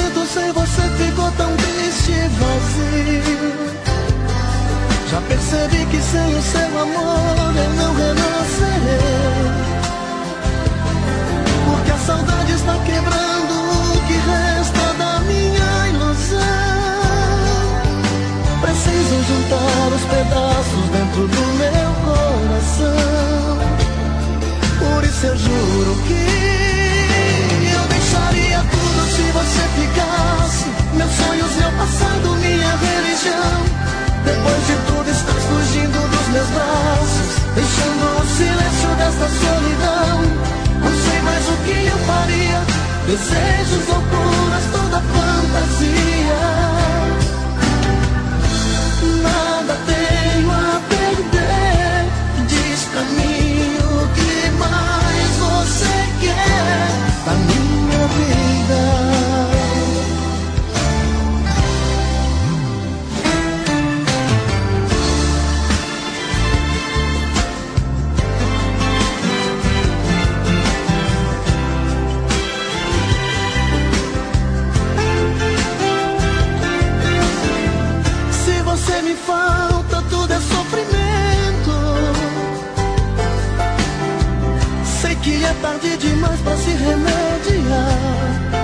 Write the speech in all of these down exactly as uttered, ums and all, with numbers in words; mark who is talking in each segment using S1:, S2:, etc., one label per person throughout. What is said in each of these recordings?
S1: tanto sem você, ficou tão triste e vazio. Já percebi que sem o seu amor eu não renascerei, porque a saudade está quebrando o que resta da minha ilusão. Preciso juntar os pedaços dentro do meu coração. Por isso eu juro que eu deixaria tudo se você ficasse. Meus sonhos, meu passado, minha religião. Depois de tudo estás fugindo dos meus braços, deixando o silêncio desta solidão. Não sei mais o que eu faria. Desejos, loucuras, toda fantasia. Nada tenho a perder. Diz pra mim o que mais você quer da minha vida. Me falta, tudo é sofrimento. Sei que é tarde demais pra se remediar.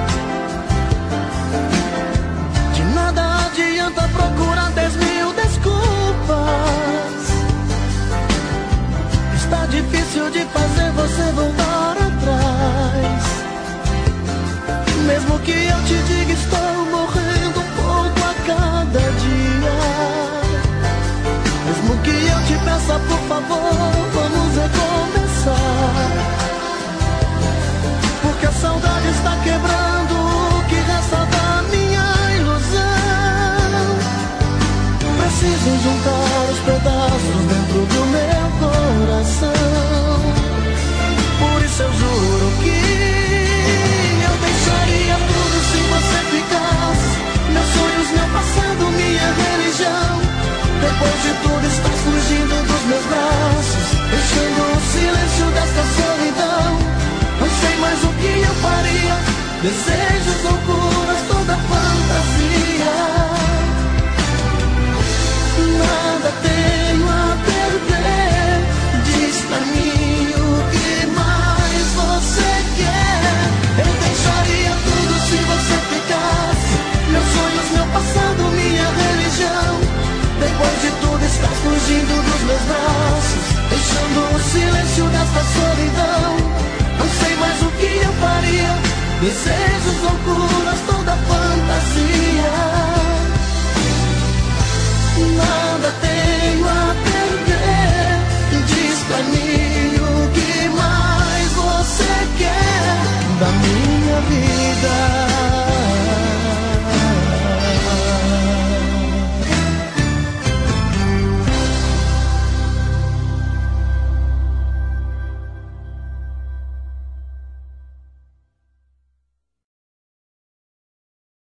S1: De nada adianta procurar dez mil desculpas. Está difícil de fazer você voltar atrás. Mesmo que eu te diga, estou morrendo um pouco a cada dia. Mesmo que eu te peça, por favor, vamos recomeçar. Porque a saudade está quebrando o que resta da minha ilusão. Preciso juntar os pedaços dentro do meu coração. Por isso eu juro que eu deixaria tudo se você ficasse. Meus sonhos, meu passado, minha religião. Depois de tudo estás fugindo dos meus braços, deixando o silêncio desta solidão. Não sei mais o que eu faria. Desejos, loucuras, toda fantasia. Nada tenho a perder. Diz pra mim o que mais você quer. Eu deixaria tudo se você ficasse. Meus sonhos, meu passado, minha religião. Depois de tudo estás fugindo dos meus braços, deixando o silêncio desta solidão. Não sei mais o que eu faria. Desejos, loucuras, toda fantasia.